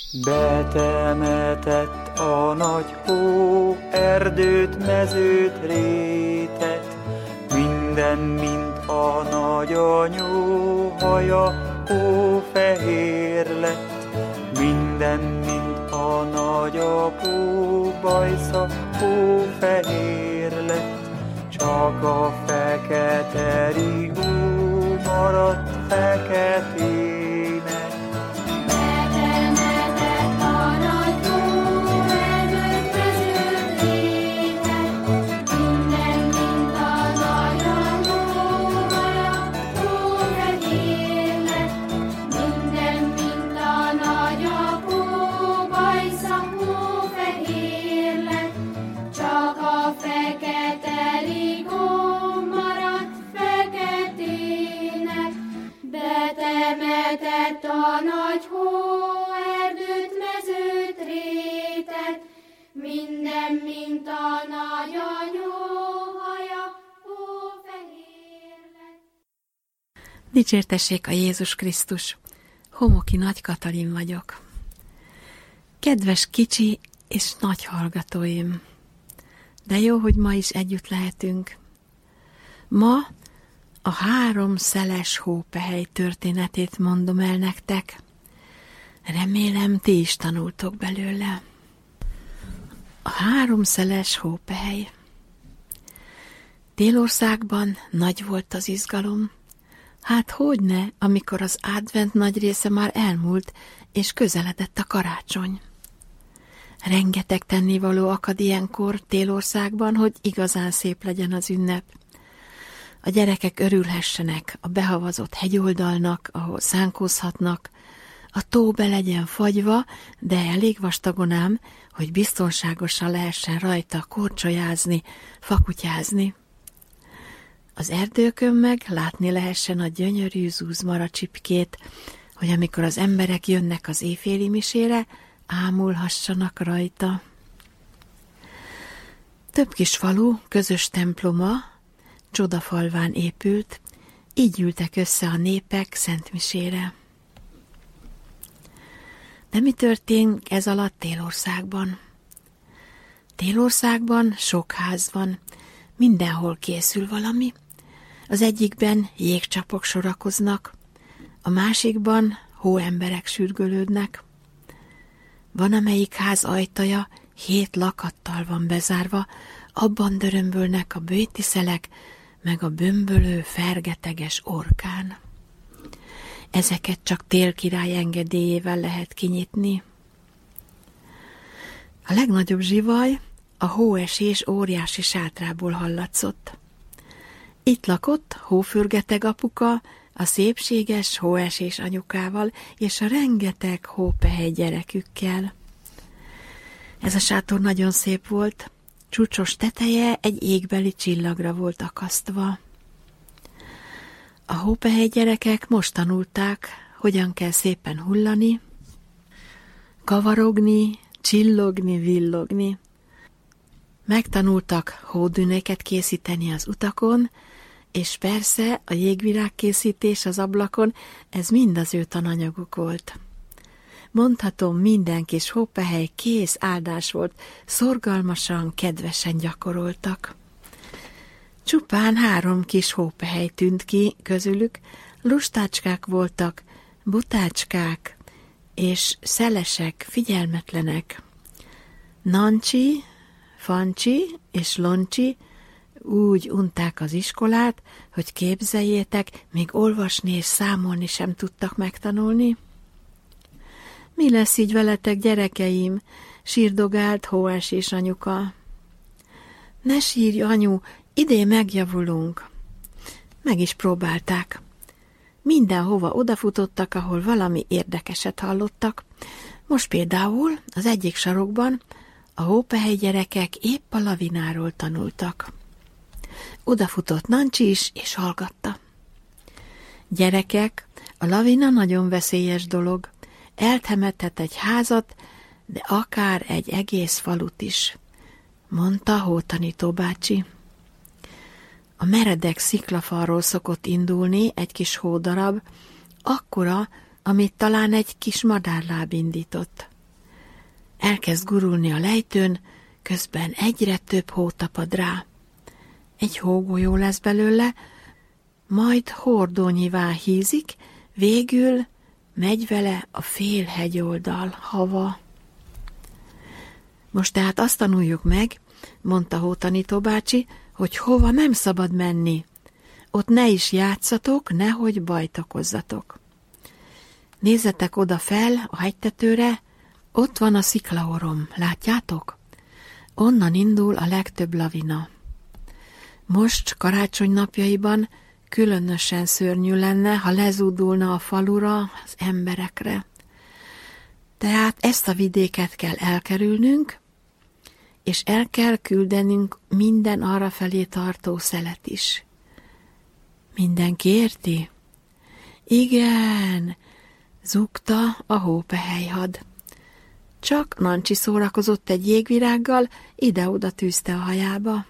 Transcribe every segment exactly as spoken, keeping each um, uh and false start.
Betemetett a nagy hó, erdőt, mezőt, rétet, minden, mint a nagyanyó haja, hófehér lett. Minden, mint a nagyapó bajsza, hófehér lett. Csak a fekete rigó maradt feketének. A nagy hó, erdőt, mezőt, rétet, minden, mint a nagyanyó haja, hófehér lett. Dicsértessék a Jézus Krisztus! Homoki Nagy Katalin vagyok. Kedves kicsi és nagy hallgatóim! De jó, hogy ma is együtt lehetünk. Ma a három szeles hópehely történetét mondom el nektek. Remélem, ti is tanultok belőle. A három szeles hópehely. Télországban nagy volt az izgalom. Hát hogyne, amikor az advent nagy része már elmúlt, és közeledett a karácsony. Rengeteg tennivaló akad ilyenkor Télországban, hogy igazán szép legyen az ünnep. A gyerekek örülhessenek a behavazott hegyoldalnak, ahol szánkózhatnak, a tó be legyen fagyva, de elég vastagon ám, hogy biztonságosan lehessen rajta korcsolyázni, fakutyázni. Az erdőkön meg látni lehessen a gyönyörű zúzmaracsipkét, hogy amikor az emberek jönnek az éjféli misére, ámulhassanak rajta. Több kis falu közös temploma, Csodafalván épült, így ültek össze a népek szentmisére. De mi történt ez alatt Télországban? Télországban sok ház van, mindenhol készül valami. Az egyikben jégcsapok sorakoznak, a másikban hóemberek sürgölődnek. Van, amelyik ház ajtaja hét lakattal van bezárva, abban dörömbölnek a bőtiszelek, meg a bömbölő, fergeteges orkán. Ezeket csak Télkirály engedélyével lehet kinyitni. A legnagyobb zsivaj a hóesés óriási sátrából hallatszott. Itt lakott Hófürgeteg apuka, a szépséges hóesés anyukával és a rengeteg hópehely gyerekükkel. Ez a sátor nagyon szép volt, csúcsos teteje egy égbeli csillagra volt akasztva. A hópehely gyerekek most tanulták, hogyan kell szépen hullani, kavarogni, csillogni, villogni. Megtanultak hódünéket készíteni az utakon, és persze a jégvirágkészítés az ablakon, ez mind az ő tananyaguk volt. Mondhatom, minden kis hópehely kész áldás volt, szorgalmasan, kedvesen gyakoroltak. Csupán három kis hópehely tűnt ki közülük, lustácskák voltak, butácskák és szelesek, figyelmetlenek. Nancsi, Fancsi és Loncsi úgy unták az iskolát, hogy képzeljétek, még olvasni és számolni sem tudtak megtanulni. Mi lesz így veletek, gyerekeim? Sírdogált hóesés anyuka. Ne sírj, anyu, idén megjavulunk. Meg is próbálták. Mindenhova odafutottak, ahol valami érdekeset hallottak. Most például az egyik sarokban a hópehely gyerekek épp a lavináról tanultak. Odafutott Nancsi is, és hallgatta. Gyerekek, a lavina nagyon veszélyes dolog. Eltemethet egy házat, de akár egy egész falut is, mondta a hótanító bácsi. A meredek sziklafalról szokott indulni egy kis hódarab, akkora, amit talán egy kis madárláb indított. Elkezd gurulni a lejtőn, közben egyre több hó tapad rá. Egy hógolyó lesz belőle, majd hordónyivá hízik, végül megy vele a fél hegyoldal hava. Most tehát azt tanuljuk meg, mondta hótanító bácsi, hogy hova nem szabad menni. Ott ne is játszatok, nehogy bajt okozzatok. Nézzetek oda fel a hegytetőre, ott van a sziklaorom, látjátok? Onnan indul a legtöbb lavina. Most karácsony napjaiban különösen szörnyű lenne, ha lezúdulna a falura, az emberekre. Tehát ezt a vidéket kell elkerülnünk, és el kell küldenünk minden arrafelé tartó szelet is. Mindenki érti? Igen, zúgta a hópehelyhad. Csak Nancsi szórakozott egy jégvirággal, ide-oda tűzte a hajába.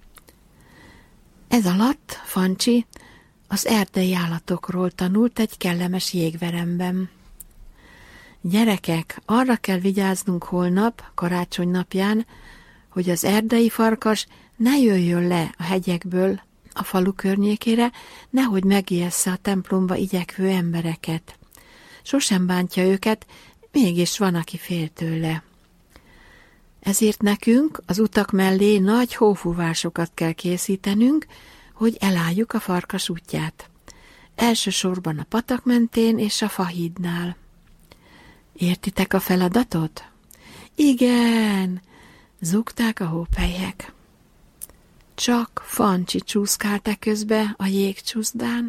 Ez alatt Fancsi az erdei állatokról tanult egy kellemes jégveremben. Gyerekek, arra kell vigyáznunk holnap, karácsony napján, hogy az erdei farkas ne jöjjön le a hegyekből a falu környékére, nehogy megijessze a templomba igyekvő embereket. Sosem bántja őket, mégis van, aki fél tőle. Ezért nekünk az utak mellé nagy hófúvásokat kell készítenünk, hogy elálljuk a farkas útját. Elsősorban a patak mentén és a fahídnál. Értitek a feladatot? Igen, zúgták a hópelyhek. Csak Fancsi csúszkált e közbe a jégcsúszdán.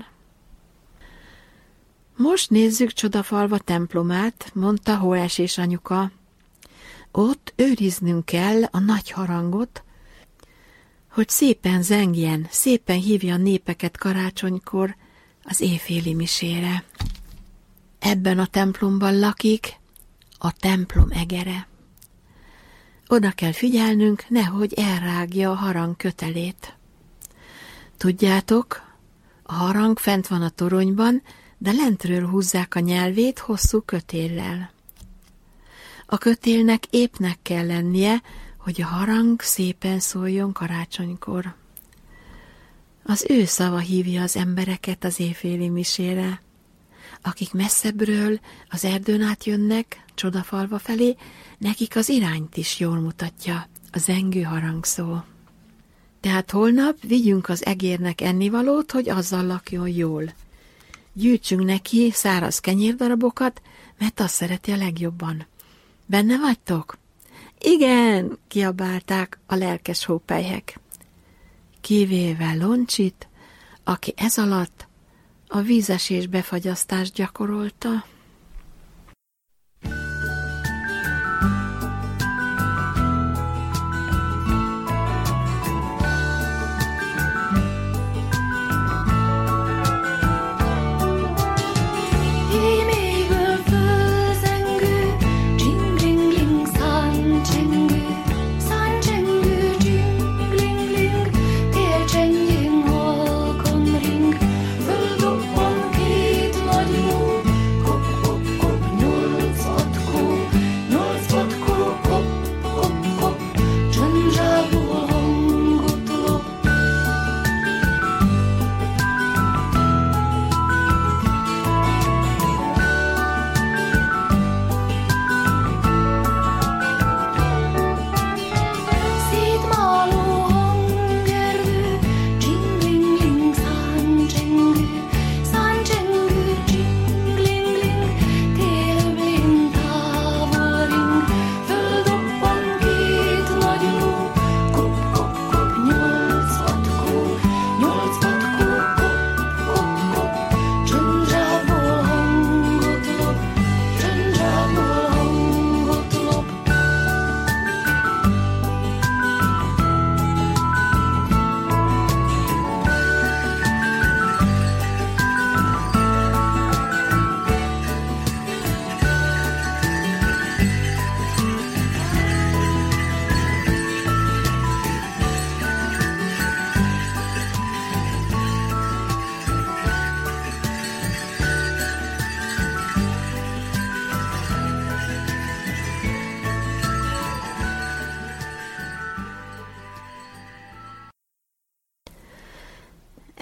Most nézzük Csodafalva templomát, mondta Hóesés anyuka. Ott őriznünk kell a nagy harangot, hogy szépen zengjen, szépen hívja a népeket karácsonykor az éjféli misére. Ebben a templomban lakik a templom egere. Oda kell figyelnünk, nehogy elrágja a harang kötelét. Tudjátok, a harang fent van a toronyban, de lentről húzzák a nyelvét hosszú kötéllel. A kötélnek épnek kell lennie, hogy a harang szépen szóljon karácsonykor. Az ő szava hívja az embereket az éjféli misére. Akik messzebbről az erdőn át jönnek, Csodafalva felé, nekik az irányt is jól mutatja a zengő harangszó. Tehát holnap vigyünk az egérnek ennivalót, hogy azzal lakjon jól. Gyűjtsünk neki száraz kenyérdarabokat, mert azt szereti a legjobban. Benne vagytok? Igen, kiabálták a lelkes hópelyhek. Kivéve Loncsit, aki ez alatt a vízesés befagyasztást gyakorolta. Földobban két nagy ló,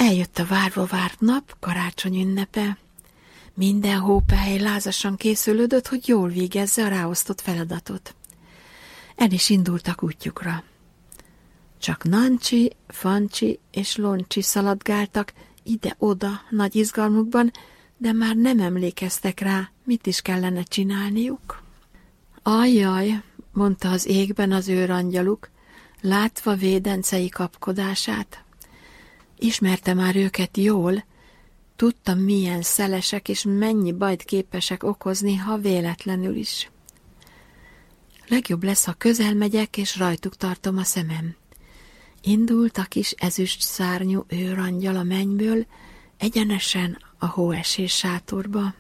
Eljött a várva várt nap, karácsony ünnepe. Minden hópehely lázasan készülődött, hogy jól végezze a ráosztott feladatot. El is indultak útjukra. Csak Nancsi, Fancsi és Loncsi szaladgáltak ide-oda nagy izgalmukban, de már nem emlékeztek rá, mit is kellene csinálniuk. Ajjaj, mondta az égben az őrangyaluk, látva védencei kapkodását. Ismerte már őket jól, tudta, milyen szelesek és mennyi bajt képesek okozni, ha véletlenül is. Legjobb lesz, ha közel megyek, és rajtuk tartom a szemem. Indult a kis ezüst szárnyú őrangyal a mennyből, egyenesen a hóesés sátorba.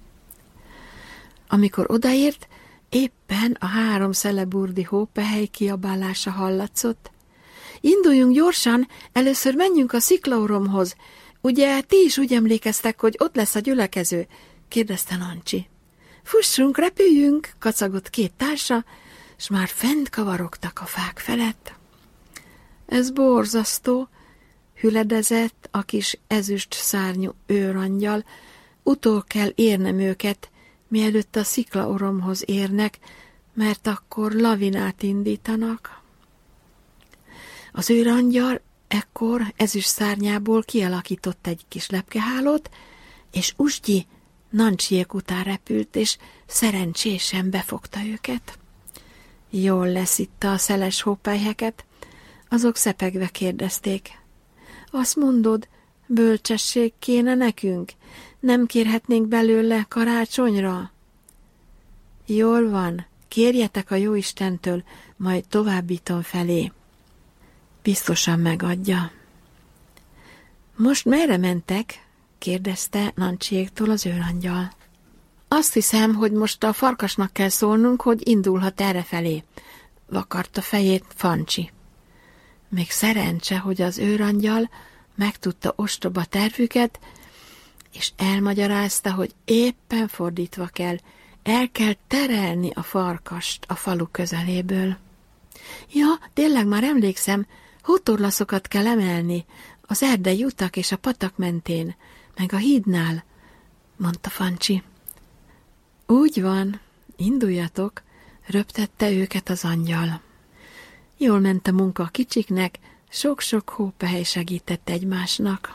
Amikor odaért, éppen a három szeleburdi hópehely kiabálása hallatszott. Induljunk gyorsan, először menjünk a sziklaoromhoz. Ugye ti is úgy emlékeztek, hogy ott lesz a gyülekező? Kérdezte Nancsi. Fussunk, repüljünk, kacagott két társa, s már fent kavarogtak a fák felett. Ez borzasztó, hüledezett a kis ezüst szárnyú őrangyal. Utol kell érnem őket, mielőtt a sziklaoromhoz érnek, mert akkor lavinát indítanak. Az őrangyal ekkor ezüst szárnyából kialakított egy kis lepkehálót, és Usgyi Nancsiék után repült, és szerencsésen befogta őket. Jól lesz itt a szeles hópelyheket, azok szepegve kérdezték. Azt mondod, bölcsesség kéne nekünk? Nem kérhetnénk belőle karácsonyra? Jól van, kérjetek a Jóistentől, majd továbbítom felé. Biztosan megadja. Most merre mentek? Kérdezte Nancsiéktól az őrangyal. Azt hiszem, hogy most a farkasnak kell szólnunk, hogy indulhat errefelé, vakarta fejét Fancsi. Még szerencse, hogy az őrangyal megtudta ostoba tervüket, és elmagyarázta, hogy éppen fordítva kell, el kell terelni a farkast a falu közeléből. Ja, tényleg már emlékszem, hótorlaszokat kell emelni, az erdei utak és a patak mentén, meg a hídnál, mondta Fancsi. Úgy van, induljatok, röptette őket az angyal. Jól ment a munka a kicsiknek, sok-sok hópehely segített egymásnak.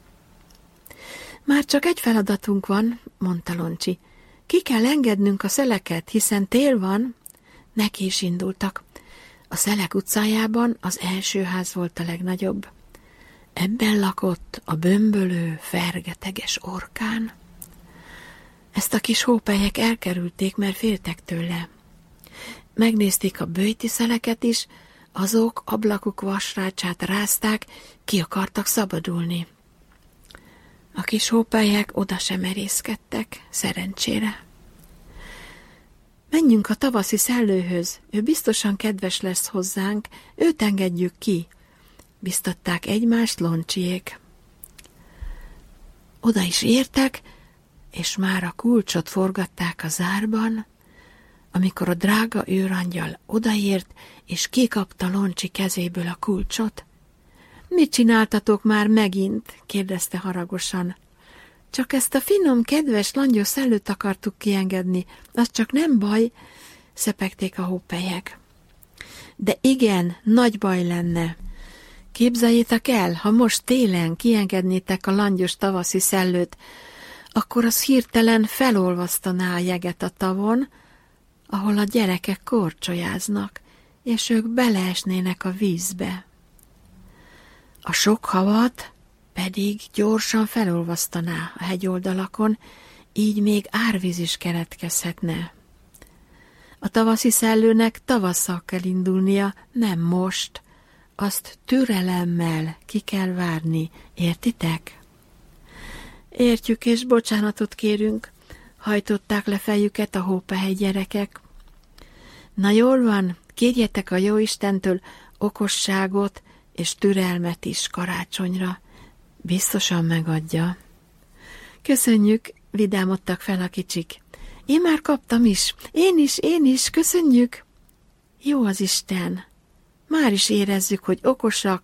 Már csak egy feladatunk van, mondta Loncsi. Ki kell engednünk a szeleket, hiszen tél van. Neki is indultak. A Szelek utcájában az első ház volt a legnagyobb. Ebben lakott a bömbölő, fergeteges orkán. Ezt a kis hópelyek elkerülték, mert féltek tőle. Megnézték a böjti szeleket is, azok ablakuk vasrácsát rázták, ki akartak szabadulni. A kis hópelyek oda sem merészkedtek, szerencsére. Menjünk a tavaszi szellőhöz, ő biztosan kedves lesz hozzánk, őt engedjük ki, biztatták egymást Loncsiék. Oda is értek, és már a kulcsot forgatták a zárban, amikor a drága őrangyal odaért, és kikapta Loncsi kezéből a kulcsot. Mit csináltatok már megint? Kérdezte haragosan. Csak ezt a finom, kedves, langyos szellőt akartuk kiengedni, az csak nem baj, szepegték a hópelyek. De igen, nagy baj lenne. Képzeljétek el, ha most télen kiengednétek a langyos tavaszi szellőt, akkor az hirtelen felolvasztaná a jeget a tavon, ahol a gyerekek korcsolyáznak, és ők beleesnének a vízbe. A sok havat pedig gyorsan felolvasztaná a hegyoldalakon, így még árvíz is keletkezhetne. A tavaszi szellőnek tavasszal kell indulnia, nem most. Azt türelemmel ki kell várni, értitek? Értjük, és bocsánatot kérünk, hajtották le fejüket a hópehely gyerekek. Na jól van, kérjetek a Jóistentől okosságot és türelmet is karácsonyra. Biztosan megadja. Köszönjük, vidámodtak fel a kicsik. Én már kaptam is, én is, én is, köszönjük. Jó az Isten, már is érezzük, hogy okosak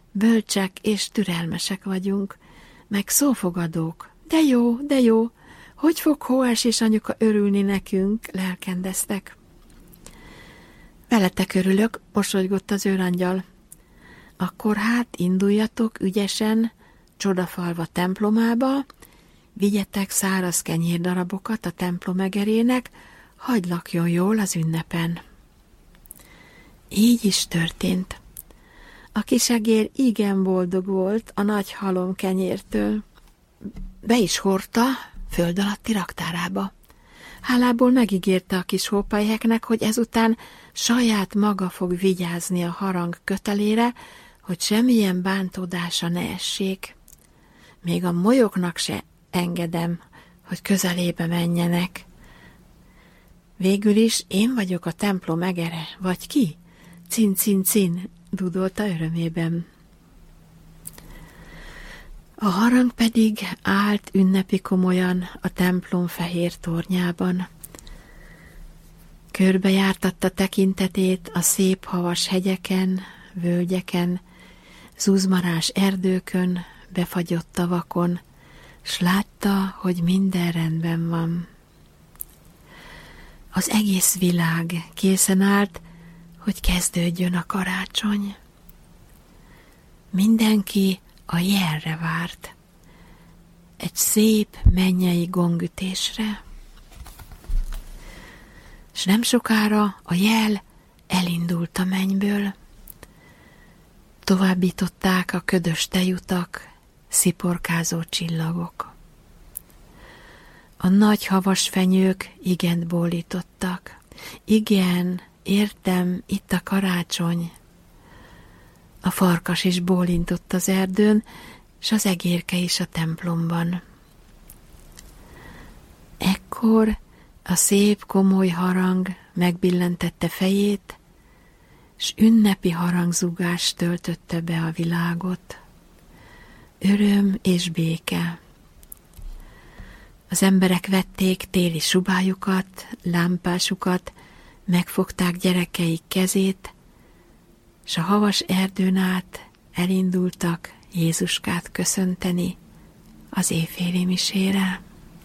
bölcsek és türelmesek vagyunk, meg szófogadók. De jó, de jó, hogy fog Hóes és anyuka örülni nekünk, lelkendeztek. Veletek örülök, mosolygott az őrangyal. Akkor hát induljatok ügyesen Csodafalva templomába, vigyetek száraz kenyérdarabokat a templom egerének, hadd lakjon jól az ünnepen. Így is történt. A kisegér igen boldog volt a nagy halom kenyértől. Be is hordta föld alatti raktárába. Hálából megígérte a kis hópelyheknek, hogy ezután saját maga fog vigyázni a harang kötelére, hogy semmilyen bántódása ne essék. Még a molyoknak se engedem, hogy közelébe menjenek. Végül is én vagyok a templom egere, vagy ki? Cin, cin, cin, dudolta örömében. A harang pedig állt ünnepi komolyan a templom fehér tornyában. Körbejártatta tekintetét a szép havas hegyeken, völgyeken, zuzmarás erdőkön, befagyott tavakon, s látta, hogy minden rendben van. Az egész világ készen állt, hogy kezdődjön a karácsony. Mindenki a jelre várt, egy szép mennyei gongütésre, s nem sokára a jel elindult a mennyből. Továbbították a ködös tejutak, sziporkázó csillagok. A nagy havas fenyők igent bólítottak. Igen, értem, itt a karácsony. A farkas is bólintott az erdőn, s az egérke is a templomban. Ekkor a szép, komoly harang megbillentette fejét, s ünnepi harangzúgás töltötte be a világot. Öröm és béke. Az emberek vették téli subájukat, lámpásukat, megfogták gyerekeik kezét, s a havas erdőn át elindultak Jézuskát köszönteni az éjféli misére.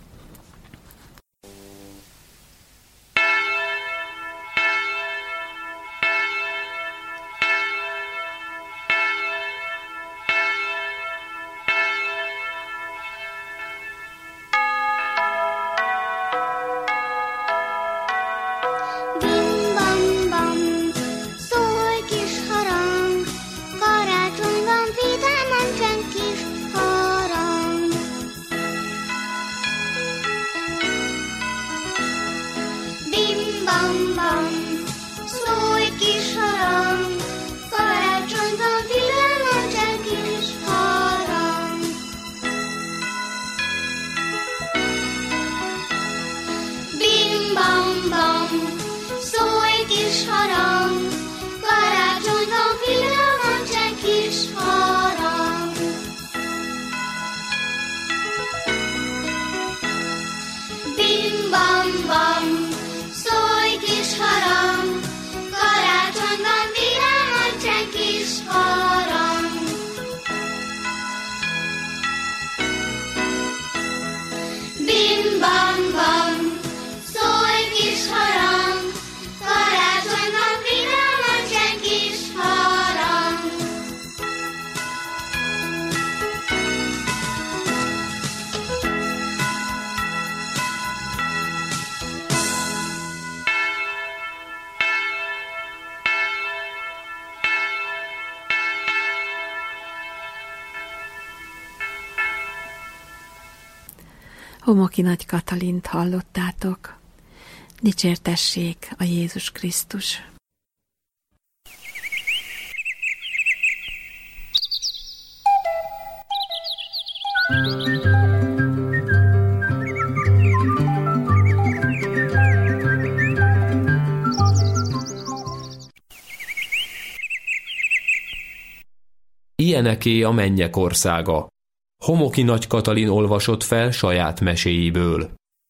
Homoki Nagy Katalint hallottátok. Dicsértessék a Jézus Krisztus! Ilyeneké a mennyek országa. Homoki Nagy Katalin olvasott fel saját meséiből.